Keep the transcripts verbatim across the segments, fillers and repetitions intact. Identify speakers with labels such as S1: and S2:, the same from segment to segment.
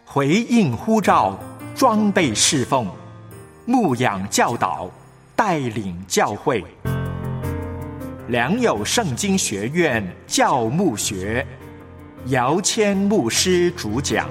S1: 回应呼召，装备侍奉，牧养教导，带领教会。良友圣经学院教牧学，姚谦牧师主讲。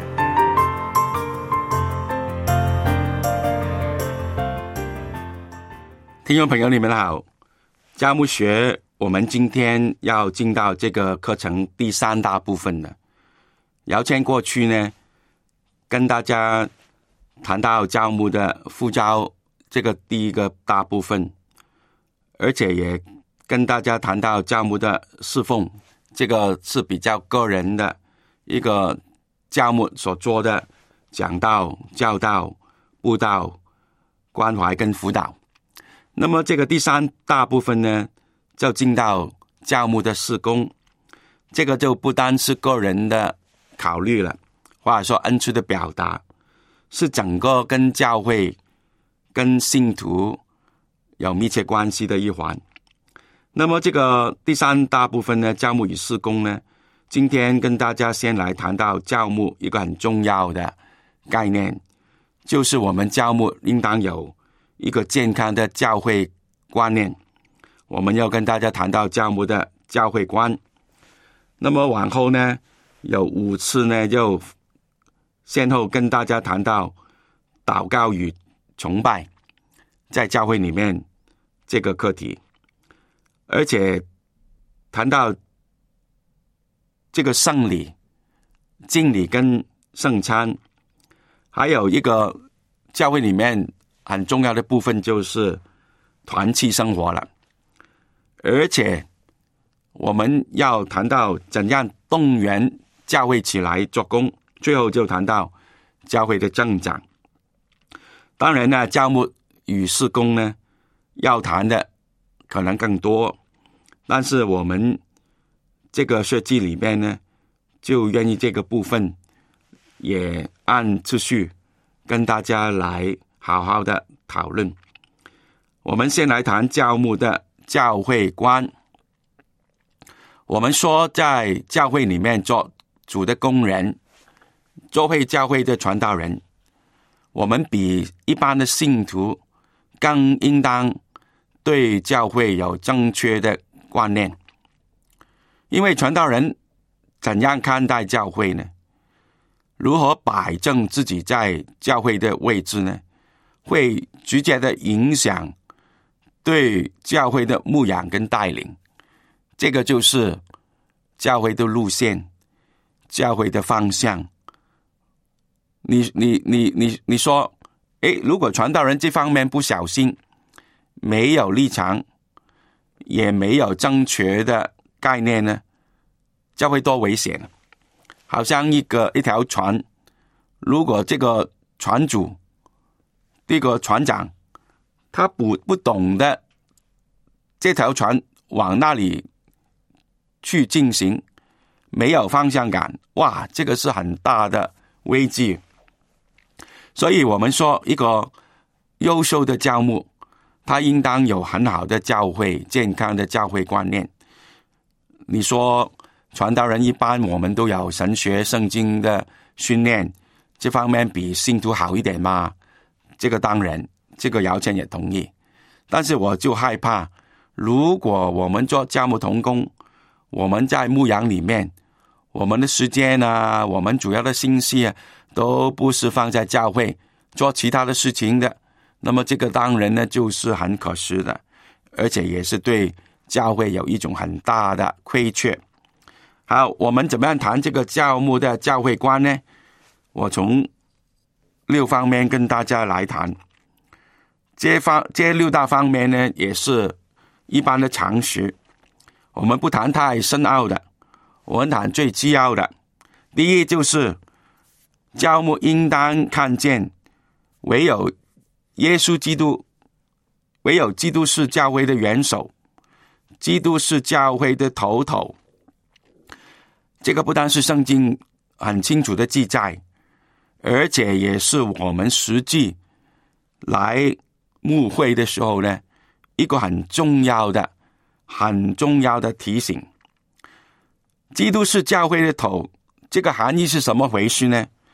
S2: 听众朋友，你们好。教牧学，我们今天要进到这个课程第三大部分了。姚谦过去呢，跟大家谈到教牧的呼召这个第一个大部分，而且也跟大家谈到教牧的侍奉，这个是比较个人的一个教牧所做的讲道、教导、布道、关怀跟辅导。那么这个第三大部分呢，就进到教牧的事工，这个就不单是个人的考虑了，或者说恩赐的表达，是整个跟教会、跟信徒有密切关系的一环。那么这个第三大部分呢，教牧与事工呢，今天跟大家先来谈到教牧一个很重要的概念，就是我们教牧应当有一个健康的教会观念。我们要跟大家谈到教牧的教会观。那么往后呢，有五次呢，就先后跟大家谈到祷告与崇拜在教会里面这个课题，而且谈到这个圣礼、敬礼跟圣餐，还有一个教会里面很重要的部分就是团契生活了。而且我们要谈到怎样动员教会起来做工，最后就谈到教会的增长。当然呢，教牧与事工呢，要谈的可能更多，但是我们这个设计里面呢，就愿意这个部分也按次序跟大家来好好的讨论。我们先来谈教牧的教会观。我们说在教会里面做主的工人，做会教会的传道人，我们比一般的信徒更应当对教会有正确的观念。因为传道人怎样看待教会呢？如何摆正自己在教会的位置呢？会直接的影响对教会的牧养跟带领。这个就是教会的路线，教会的方向。你你你你你说，诶，如果传道人这方面不小心，没有立场，也没有正确的概念呢，教会多危险。好像一个一条船，如果这个船主这个船长他不不懂得这条船往那里去进行，没有方向感，哇，这个是很大的危机。所以我们说一个优秀的教牧，他应当有很好的教会、健康的教会观念。你说传道人一般我们都有神学圣经的训练，这方面比信徒好一点吗？这个当然，这个姚谦也同意。但是我就害怕，如果我们做教牧同工，我们在牧养里面，我们的时间啊，我们主要的心思啊，都不是放在教会做其他的事情的，那么这个当然呢，就是很可惜的，而且也是对教会有一种很大的亏缺。好，我们怎么样谈这个教牧的教会观呢？我从六方面跟大家来谈。这方这六大方面呢，也是一般的常识，我们不谈太深奥的，我们谈最基要的。第一就是教牧应当看见，唯有耶稣基督，唯有基督是教会的元首，基督是教会的头头。这个不单是圣经很清楚的记载，而且也是我们实际来牧会的时候呢，一个很重要的很重要的提醒。基督是教会的头，这个含义是什么回事呢？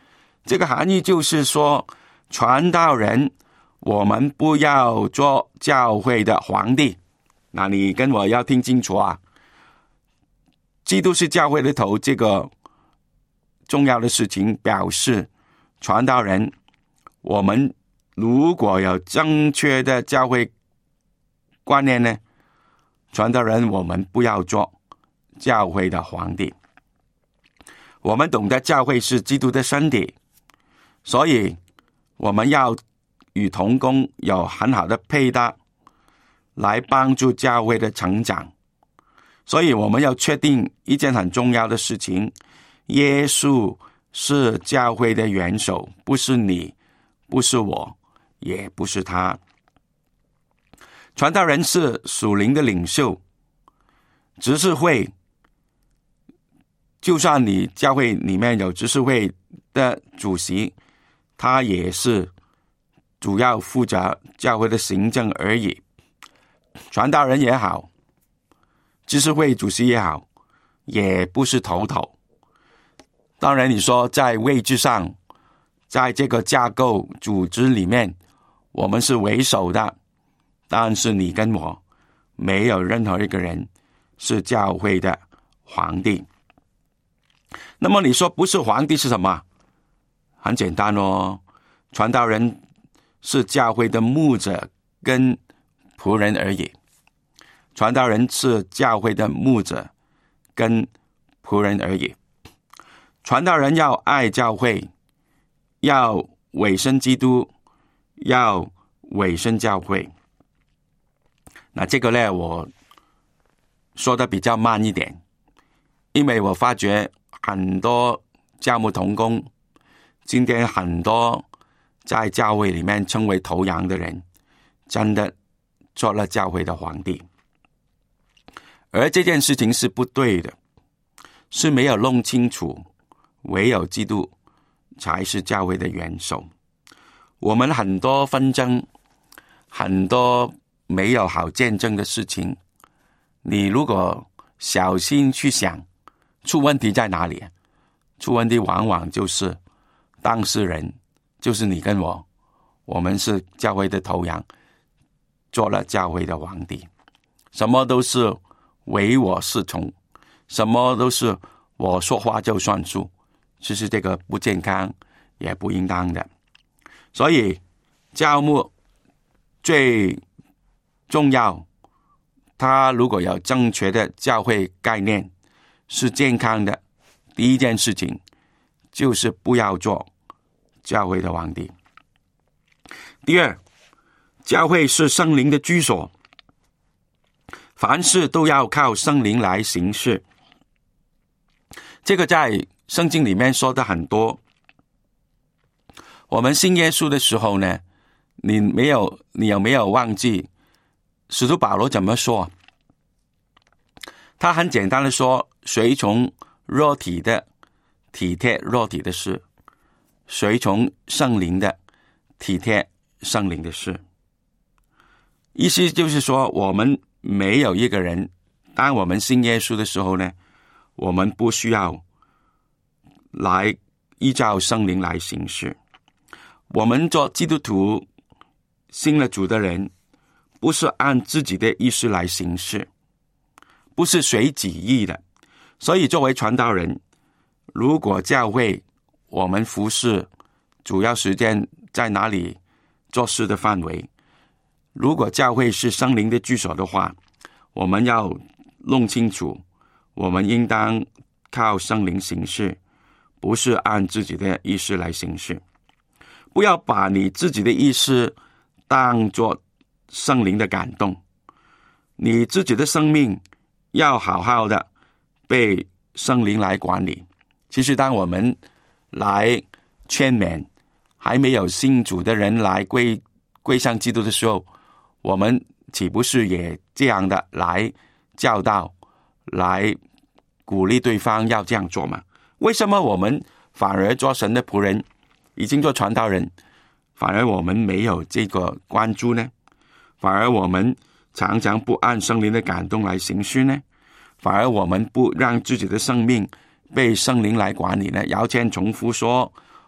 S2: 这个含义就是说，传道人我们不要做教会的皇帝。那你跟我要听清楚啊，基督是教会的头，这个重要的事情表示传道人，我们如果有正确的教会观念呢，传道人我们不要做教会的皇帝。我们懂得教会是基督的身体，所以我们要与同工有很好的配搭，来帮助教会的成长。所以我们要确定一件很重要的事情，耶稣是教会的元首，不是你，不是我，也不是他。传道人是属灵的领袖，执事会，就算你教会里面有执事会的主席，他也是主要负责教会的行政而已。传道人也好，执事会主席也好，也不是头头。当然你说在位置上，在这个架构组织里面，我们是为首的，但是你跟我没有任何一个人是教会的皇帝。那么你说不是皇帝是什么？很简单哦，传道人是教会的牧者跟仆人而已。传道人是教会的牧者跟仆人而已。传道人要爱教会，要委身基督，要委身教会。那这个呢，我说的比较慢一点，因为我发觉很多教牧同工，今天很多在教会里面称为头羊的人，真的做了教会的皇帝。而这件事情是不对的，是没有弄清楚，唯有基督才是教会的元首。我们很多纷争，很多没有好见证的事情，你如果小心去想，出问题在哪里？出问题往往就是当事人，就是你跟我，我们是教会的头羊，做了教会的皇帝，什么都是唯我是从，什么都是我说话就算数，其实这个不健康，也不应当的。所以教牧最重要，他如果有正确的教会概念，是健康的，第一件事情就是不要做教会的皇帝。第二，教会是圣灵的居所，凡事都要靠圣灵来行事。这个在圣经里面说的很多。我们信耶稣的时候呢，你没有，你有没有忘记使徒保罗怎么说？他很简单的说，随从肉体的体贴肉体的事，随从圣灵的体贴圣灵的事。意思就是说，我们没有一个人，当我们信耶稣的时候呢，我们不需要来依照圣灵来行事。我们做基督徒信了主的人，不是按自己的意思来行事，不是随己意的。所以作为传道人，如果教会我们服侍主要时间在哪里做事的范围，如果教会是圣灵的居所的话，我们要弄清楚，我们应当靠圣灵行事，不是按自己的意思来行事。不要把你自己的意思当作圣灵的感动，你自己的生命要好好的被圣灵来管理。其实当我们来劝勉还没有信主的人来归归向基督的时候，我们岂不是也这样的来教导，来鼓励对方要这样做吗？为什么我们反而做神的仆人，已经做传道人，反而我们没有这个关注呢？反而我们常常不按圣灵的感动来行事呢？反而我们不让自己的生命被圣灵来管理呢？姚谦重复说，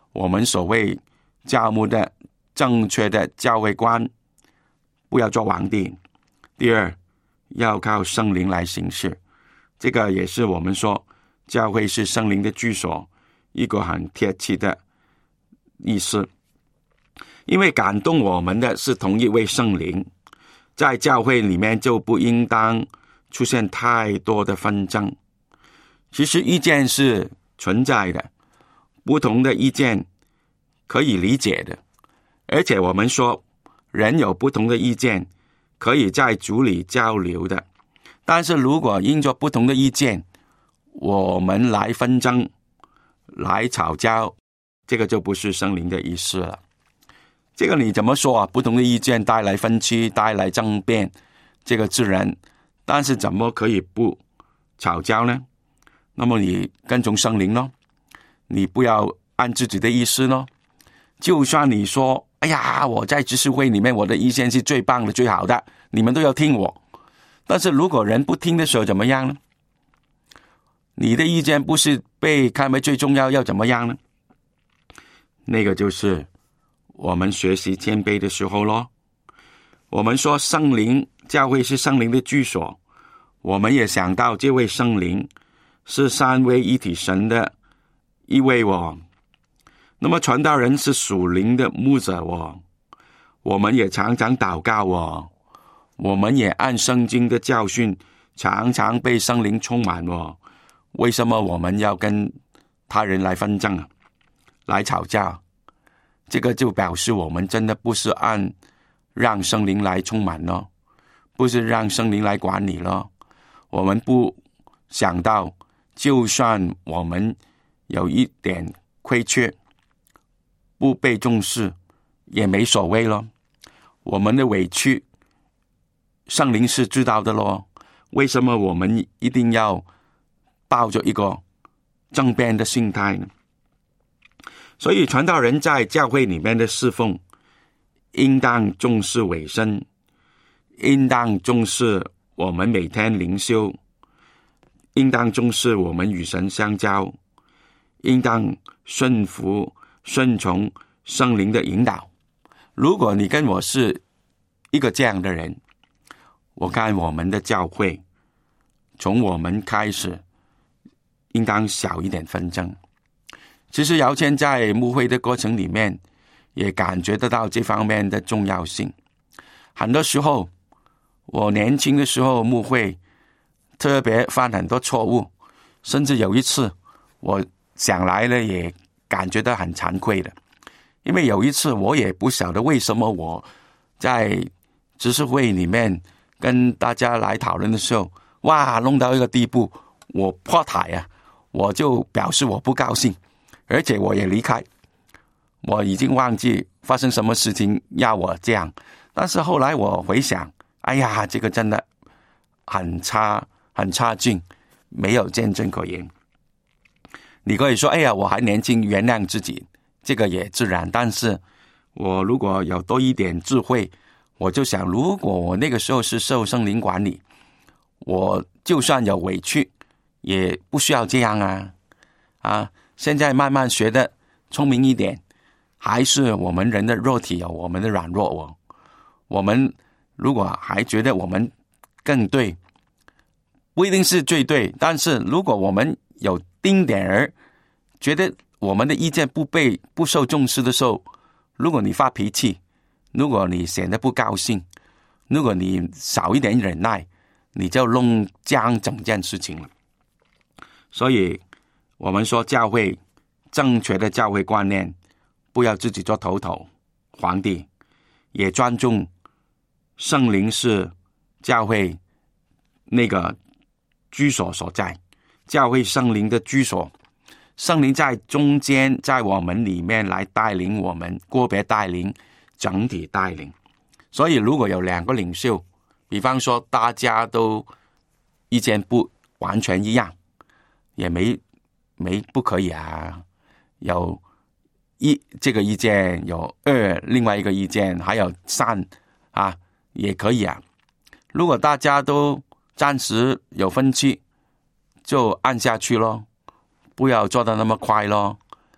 S2: 我们所谓教牧的正确的教会观，不要做皇帝。第二，要靠圣灵来行事，这个也是我们说教会是圣灵的居所一个很贴切的意思。因为感动我们的是同一位圣灵，在教会里面就不应当出现太多的纷争。其实意见是存在的，不同的意见可以理解的，而且我们说人有不同的意见可以在主里交流的。但是如果因着不同的意见我们来纷争来吵架，这个就不是圣灵的意思了。这个你怎么说啊？不同的意见带来分歧，带来争辩，这个自然，但是怎么可以不吵架呢？那么你跟从圣灵咯，你不要按自己的意思咯。就算你说哎呀，我在执事会里面我的意见是最棒的最好的，你们都要听我，但是如果人不听的时候怎么样呢？你的意见不是被看为最重要，要怎么样呢？那个就是我们学习谦卑的时候咯。我们说圣灵，教会是圣灵的居所，我们也想到这位圣灵是三位一体神的一位哦。那么传道人是属灵的牧者哦，我们也常常祷告哦，我们也按圣经的教训常常被圣灵充满哦。为什么我们要跟他人来纷争啊，来吵架？这个就表示我们真的不是按让圣灵来充满咯，不是让圣灵来管理咯。我们不想到就算我们有一点亏缺不被重视也没所谓咯。我们的委屈圣灵是知道的咯，为什么我们一定要抱着一个争辩的心态呢？所以传道人在教会里面的侍奉应当重视委身，应当重视我们每天灵修，应当重视我们与神相交，应当顺服顺从圣灵的引导。如果你跟我是一个这样的人，我看我们的教会从我们开始应当少一点纷争。其实姚谦在牧会的过程里面也感觉得到这方面的重要性。很多时候我年轻的时候牧会特别犯很多错误，甚至有一次我想来了也感觉到很惭愧的。因为有一次我也不晓得为什么我在执事会里面跟大家来讨论的时候，哇，弄到一个地步我破台啊，我就表示我不高兴，而且我也离开，我已经忘记发生什么事情要我这样。但是后来我回想，哎呀，这个真的很差很差劲，没有见证可言。你可以说哎呀我还年轻原谅自己，这个也自然，但是我如果有多一点智慧，我就想如果我那个时候是受圣灵管理，我就算有委屈也不需要这样啊啊！现在慢慢学的聪明一点，还是我们人的肉体有我们的软弱哦。我们如果还觉得我们更对，不一定是最对，但是如果我们有丁点儿觉得我们的意见不被不受重视的时候，如果你发脾气，如果你显得不高兴，如果你少一点忍耐，你就弄僵整件事情了。所以我们说教会正确的教会观念，不要自己做头头皇帝，也尊重圣灵是教会那个居所所在，教会圣灵的居所，圣灵在中间，在我们里面来带领我们，个别带领，整体带领。所以如果有两个领袖，比方说大家都意见不完全一样，也没没不可以啊。有一这个意见，有二另外一个意见，还有三啊，也可以啊。如果大家都暂时有分歧，就按下去咯，不要做得那么快咯。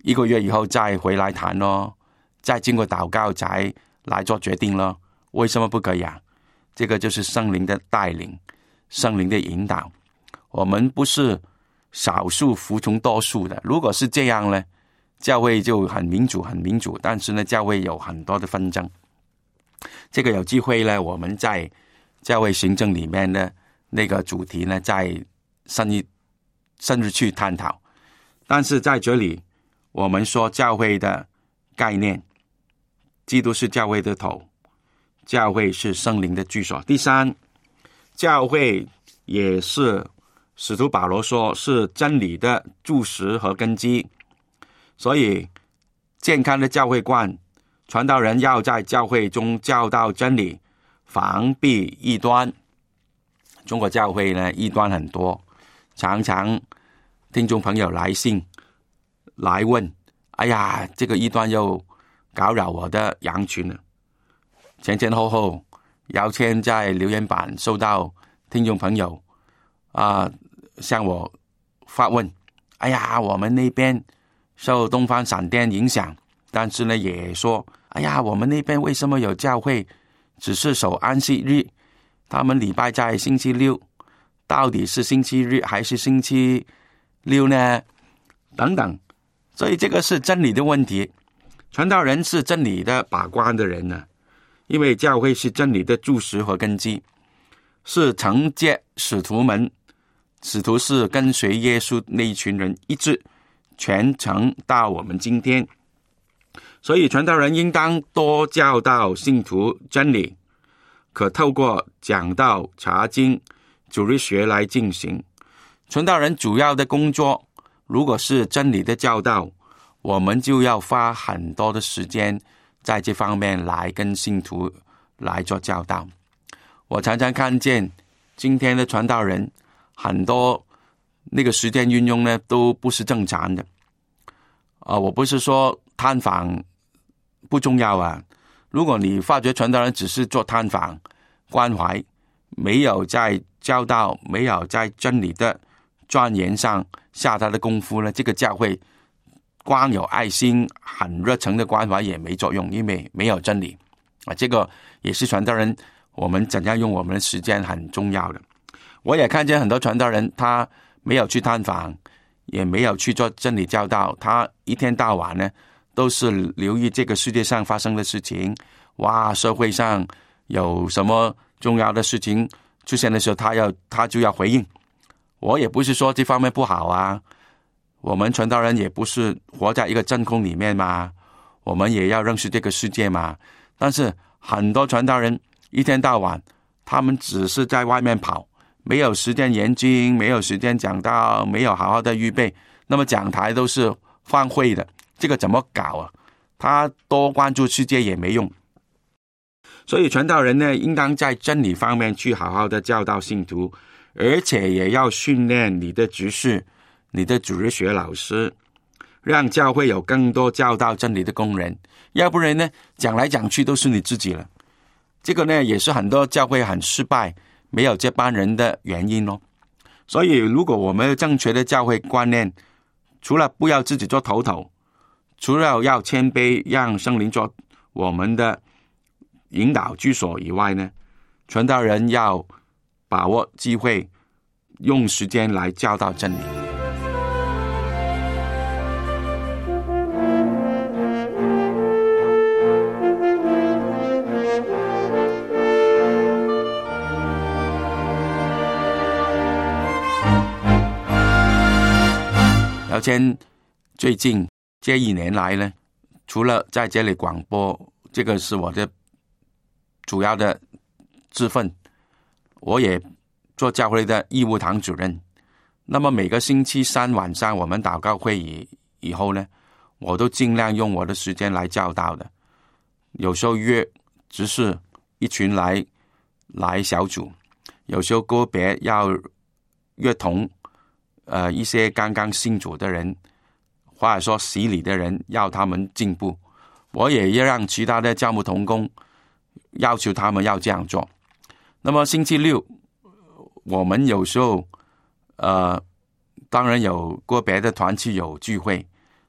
S2: 一个月以后再回来谈咯，再经过祷告才来做决定咯。为什么不可以啊？这个就是圣灵的带领，圣灵的引导。我们不是少数服从多数的，如果是这样呢，教会就很民主很民主，但是呢教会有很多的纷争。这个有机会呢，我们在教会行政里面呢那个主题呢再深一深入去探讨。但是在这里我们说教会的概念，基督是教会的头，教会是圣灵的居所。第三，教会也是使徒保罗说是真理的柱石和根基。所以健康的教会观，传道人要在教会中教导真理，防避异端。中国教会呢异端很多，常常听众朋友来信来问，哎呀，这个异端又搞扰我的羊群了。前前后后姚谦在留言板收到听众朋友啊、呃、向我发问，哎呀，我们那边受东方闪电影响，但是呢也说，哎呀，我们那边为什么有教会只是守安息日，他们礼拜在星期六，到底是星期日还是星期六呢？等等。所以这个是真理的问题，传道人是真理的把关的人呢，因为教会是真理的柱石和根基，是承接使徒们，使徒是跟随耶稣那一群人一直传承到我们今天。所以传道人应当多教导信徒真理，可透过讲道、查经、主日学来进行。传道人主要的工作如果是真理的教导，我们就要花很多的时间在这方面来跟信徒来做教导。我常常看见今天的传道人很多那个时间运用呢都不是正常的。呃，我不是说探访不重要啊，如果你发觉传道人只是做探访关怀，没有在教导，没有在真理的钻研上下他的功夫呢，这个教会光有爱心很热诚的关怀也没作用，因为没有真理啊。这个也是传道人我们怎样用我们的时间很重要的。我也看见很多传道人他没有去探访，也没有去做真理教导，他一天到晚呢都是留意这个世界上发生的事情，哇，社会上有什么重要的事情出现的时候，他要他就要回应。我也不是说这方面不好啊，我们传道人也不是活在一个真空里面嘛，我们也要认识这个世界嘛。但是很多传道人一天到晚他们只是在外面跑，没有时间研经，没有时间讲道，没有好好的预备，那么讲台都是荒废的，这个怎么搞啊？他多关注世界也没用。所以传道人呢应当在真理方面去好好的教导信徒，而且也要训练你的执事，你的主日学老师，让教会有更多教导真理的工人，要不然呢讲来讲去都是你自己了。这个呢也是很多教会很失败没有这班人的原因哦。所以如果我们有正确的教会观念，除了不要自己做头头，除了要谦卑让圣灵做我们的引导居所以外呢，传道人要把握机会，用时间来教导真理。姚谦最近这一年来呢，除了在这里广播，这个是我的主要的职分，我也做教会的义务堂主任。那么每个星期三晚上我们祷告会议以后呢，我都尽量用我的时间来教导的。有时候约只是一群来来小组，有时候个别要约同呃一些刚刚信主的人，或者说洗礼的人，要他们进步。我也要让其他的教牧同工要求他们要这样做。那么星期六我们有时候呃，当然有个别的团体有聚会，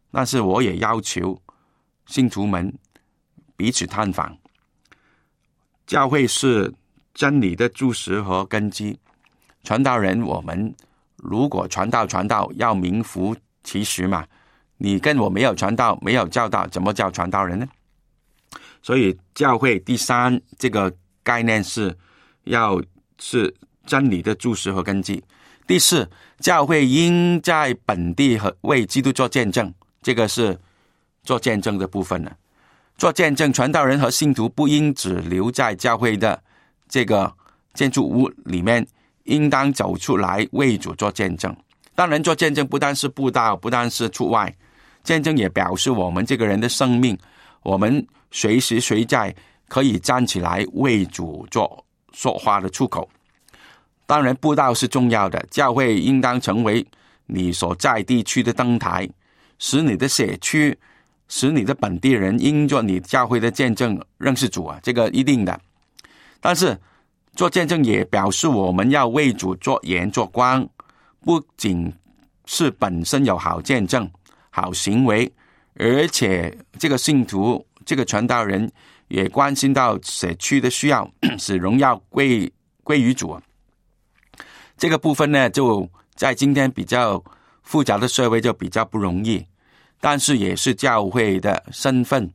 S2: 但是我也要求信徒们彼此探访。教会是真理的柱石和根基，传道人我们如果传道传道要名副其实嘛，你跟我没有传道没有教导，怎么叫传道人呢？所以教会第三这个概念是要是真理的柱石和根基。第四，教会应在本地和为基督做见证，这个是做见证的部分了。做见证，传道人和信徒不应只留在教会的这个建筑物里面，应当走出来为主做见证。当然做见证不单是布道，不单是出外，见证也表示我们这个人的生命，我们随时随在可以站起来为主做说话的出口。当然布道是重要的，教会应当成为你所在地区的灯台，使你的社区，使你的本地人因做你教会的见证认识主啊，这个一定的。但是做见证也表示我们要为主做盐做光，不仅是本身有好见证好行为，而且这个信徒这个传道人也关心到社区的需要，使荣耀归归于主。这个部分呢，就在今天比较复杂的社会就比较不容易，但是也是教会的身份，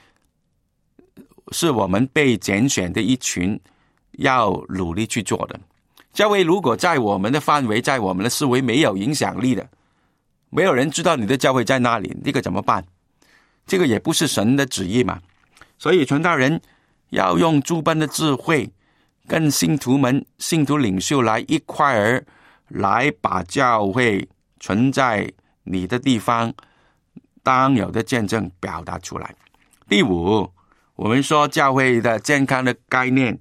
S2: 是我们被拣选的一群要努力去做的。教会如果在我们的范围，在我们的思维没有影响力的，没有人知道你的教会在哪里，这个怎么办？这个也不是神的旨意嘛。所以传道人要用诸般的智慧，跟信徒们、信徒领袖来一块儿来把教会存在你的地方当有的见证表达出来。第五，我们说教会的健康的概念，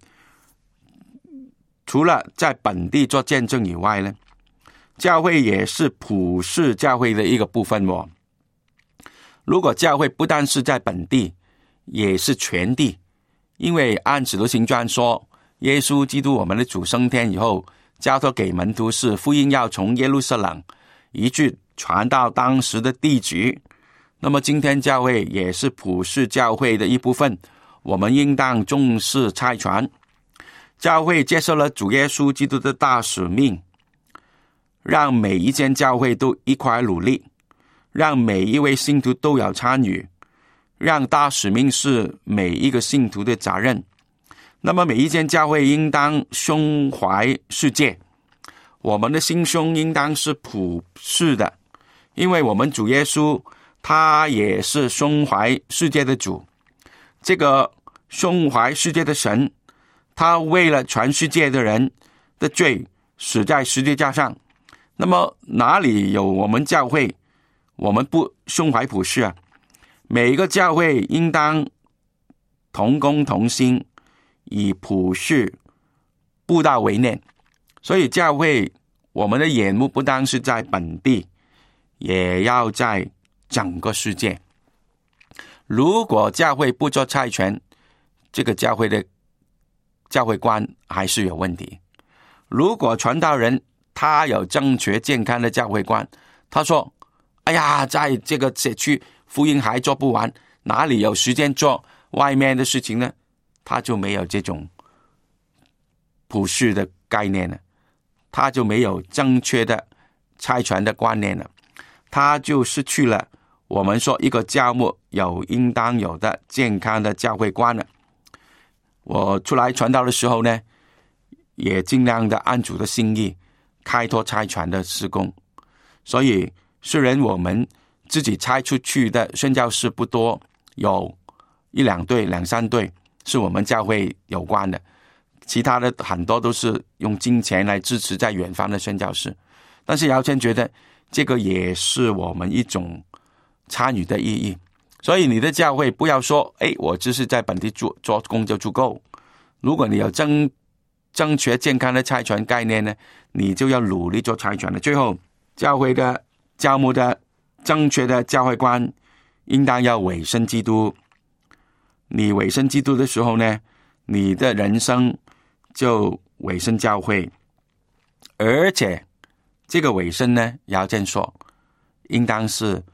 S2: 除了在本地做见证以外呢，教会也是普世教会的一个部分哦。如果教会不但是在本地，也是全地，因为按使徒行传说，耶稣基督我们的主升天以后，交托给门徒是福音要从耶路撒冷一直传到当时的地局。那么今天教会也是普世教会的一部分，我们应当重视差传。教会接受了主耶稣基督的大使命，让每一间教会都一块努力，让每一位信徒都有参与，让大使命是每一个信徒的责任。那么每一间教会应当胸怀世界，我们的心胸应当是普世的，因为我们主耶稣他也是胸怀世界的主。这个胸怀世界的神，他为了全世界的人的罪死在十字架上。那么哪里有我们教会我们不胸怀普世啊？每一个教会应当同工同心，以普世布道为念。所以教会我们的眼目不单是在本地，也要在整个世界。如果教会不做差传，这个教会的教会观还是有问题。如果传道人他有正确健康的教会观，他说哎呀，在这个社区福音还做不完，哪里有时间做外面的事情呢？他就没有这种普世的概念了，他就没有正确的差传的观念了，他就失去了我们说一个教牧有应当有的健康的教会观了。我出来传道的时候呢，也尽量的按主的心意开拓差传的事工。所以虽然我们自己差出去的宣教士不多，有一两队两三队是我们教会有关的，其他的很多都是用金钱来支持在远方的宣教士。但是姚谦觉得这个也是我们一种参与的意义。所以你的教会不要说诶我只是在本地做做工就足够，如果你有正正确健康的差传概念呢，你就要努力做差传的。最后教会的教牧的正确的教会观应当要委身基督。你委身基督的时候呢，你的人生就委身教会。而且这个委身呢，姚健说应当是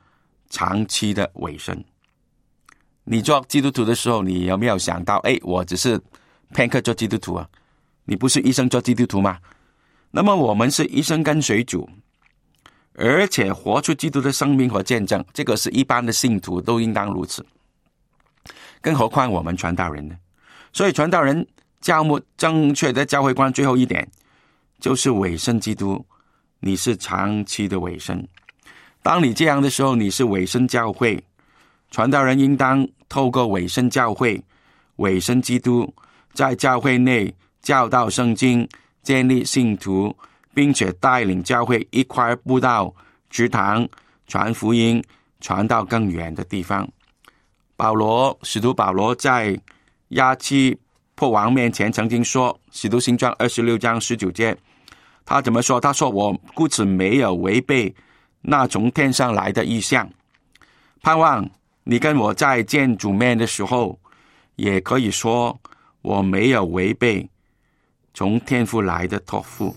S2: 长期的委身。你做基督徒的时候，你有没有想到，哎，我只是片刻做基督徒啊？你不是一生做基督徒吗？那么我们是一生跟随主，而且活出基督的生命和见证，这个是一般的信徒都应当如此，更何况我们传道人呢？所以传道人教牧正确的教会观最后一点就是委身基督，你是长期的委身。当你这样的时候，你是委身教会。传道人应当透过委身教会、委身基督，在教会内教导圣经，建立信徒，并且带领教会一块布道、植堂、传福音，传到更远的地方。保罗，使徒保罗在亚基破王面前曾经说，使徒行传二十六章十九节，他怎么说？他说，我故此没有违背那从天上来的意象，盼望你跟我在见主面的时候，也可以说我没有违背从天父来的托付。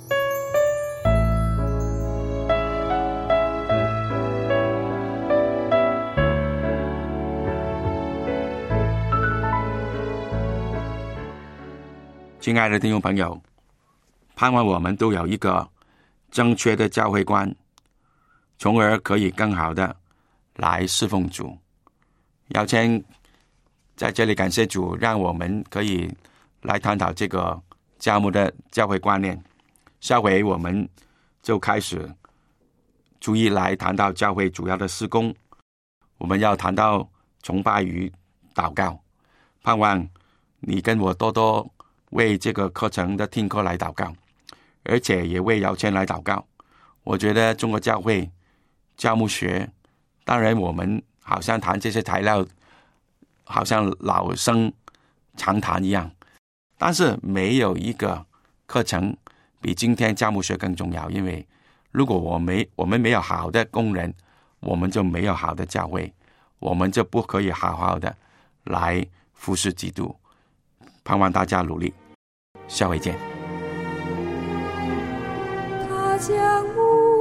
S2: 亲爱的听众朋友，盼望我们都有一个正确的教会观，从而可以更好的来侍奉主。姚谦在这里感谢主，让我们可以来探讨这个教牧的教会观念。下回我们就开始逐一来谈到教会主要的事工。我们要谈到崇拜与祷告，盼望你跟我多多为这个课程的听课来祷告，而且也为姚谦来祷告。我觉得中国教会教牧学，当然我们好像谈这些材料好像老生常谈一样，但是没有一个课程比今天教牧学更重要。因为如果我没我们没有好的工人，我们就没有好的教会，我们就不可以好好的来服侍基督。盼望大家努力，下回见。
S3: 他将我